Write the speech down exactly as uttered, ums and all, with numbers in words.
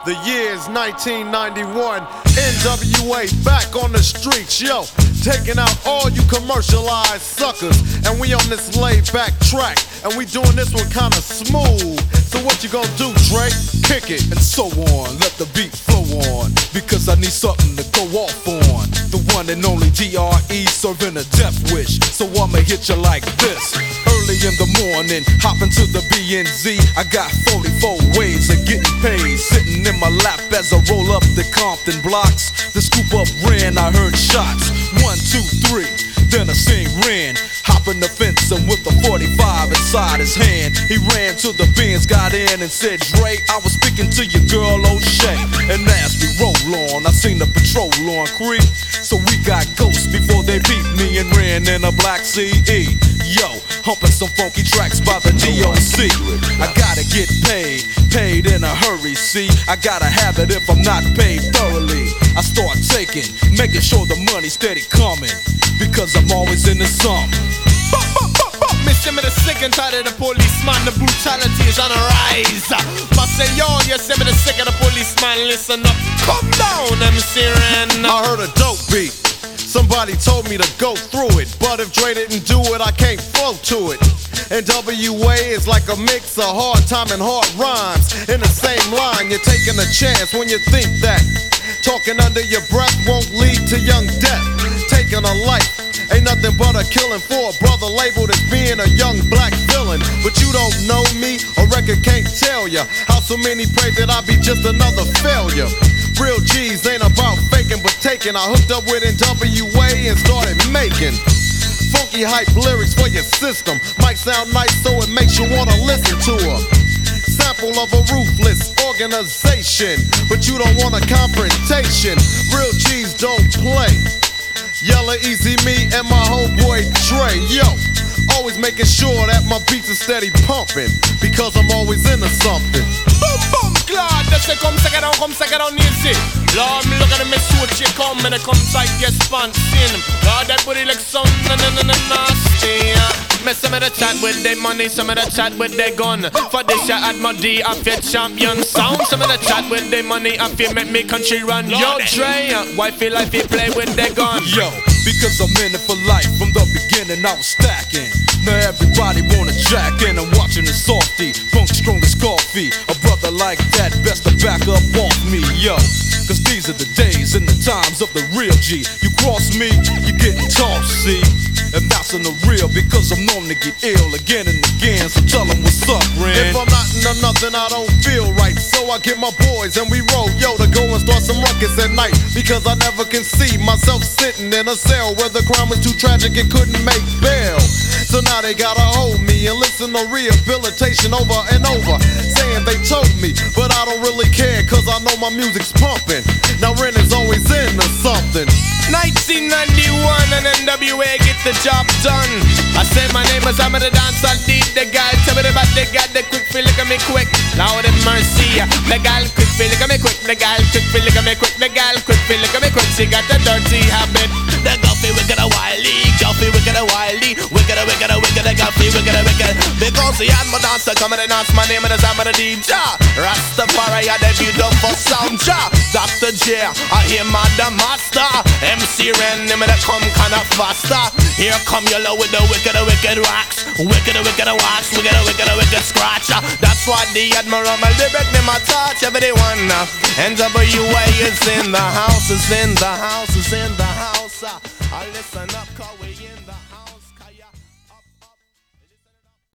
The year's nineteen ninety-one. N W A back on the streets, yo. Taking out all you commercialized suckers. And we on this laid back track. And we doing this one kinda smooth. So what you gonna do, Dre? Kick it. And so on, let the beat flow on. Because I need something to go off on. The one and only D R E serving a death wish. So I'ma hit you like this. Early in the morning, hop into the B N Z. I got forty-four ways of getting paid. Sitting in my lap as I roll up the Compton blocks. The scoop up ran, I heard shots. One, two, three. Then I seen Ren hopping the fence and with the forty-five inside his hand. He ran to the Benz, got in and said, Dre, I was speaking to your girl O'Shea. And as we roll on, I seen the patrol on creep. So we got ghosts before they beat me and ran in a black C E. Yo, humping some funky tracks by the D O C. I gotta get paid, paid in a hurry, see. I gotta have it if I'm not paid thoroughly. I start taking, making sure the money steady coming. Because I'm always in the sum. Me see me the sick and tired of the policeman. The brutality is on the rise. But say yo, you see me the sick of the policeman. Listen up, come down, M C Ren. I heard a dope beat. Somebody told me to go through it. But if Dre didn't do it, I can't flow to it. N W A is like a mix of hard time and hard rhymes. In the same line, you're taking a chance when you think that talking under your breath won't lead to young death. Taking a life ain't nothing but a killing for a brother labeled as being a young black villain. But you don't know me, a record can't tell ya how so many pray that I be just another failure. Real G's ain't about faking but taking. I hooked up with N W A and started making funky hype lyrics for your system. Might sound nice so it makes you wanna listen to her. Sample of a ruthless organization, but you don't want a confrontation. Real G's don't play. Yella, Easy Me, and my homeboy Dre, yo. Always making sure that my beats are steady pumping, because I'm always into something. Boom, boom, glad that they come second down, come second down, you see. Lord, me look at them, me suit you come, and they come tight, get sponsored. God, that booty like sun, na na na na nasty. Me some of the chat with their money, some of the chat with their gun. For this year at my D, I feel champion sound. Some of the chat with their money, I feel make me country run. Yo, Dre, why feel like he play with their gun? Yo, because I'm in it for life. From the beginning, I was stacking. Now everybody wanna jack in. I'm watching the softy, funk strong as coffee. A brother like that, best to back up off me, yo. Cause these are the days and the times of the real G. You cross me, you're getting tossed, see. And that's on the real, because I'm known to get ill again and again. So tell them what's up, Ren. If I'm not into nothing, I don't feel right. So I get my boys and we roll, yo, to go and start some ruckus at night. Because I never can see myself sitting in a cell where the crime was too tragic and couldn't make bail. So now they gotta hold me and listen to rehabilitation over and over, saying they told me, but I don't really care, cause I know my music's pumping. Now Ren is always into something. nineteen ninety-one and N W A get the job done. I say my name is I'm the dance, I'll lead the gal. Tell me about the gal, the quick feel look at me quick. Lord have mercy, the gal quick feel look at me quick. The gal quick feel look at me quick. The gal quick feel look at me quick. She got the dirty habit. The Guffy wicked a wily, Guffy wicked a wily, wicked a wicked a wicked a Guffy wicked a wicked. Because he had my dancer coming and dance. My name is I'm the D J Rastafari, I debut done for sound ja. Doctor J, I hear my the master. M C Ren, him that come kinda faster. Here come yellow with the wicked, a wicked wax. Wicked, a wicked, a wax. Wicked, a wicked, a wicked scratch. That's why the Admiral, my lyric, them I touch everyone. N W A is in the house, is in the house, is in the house. I listen up,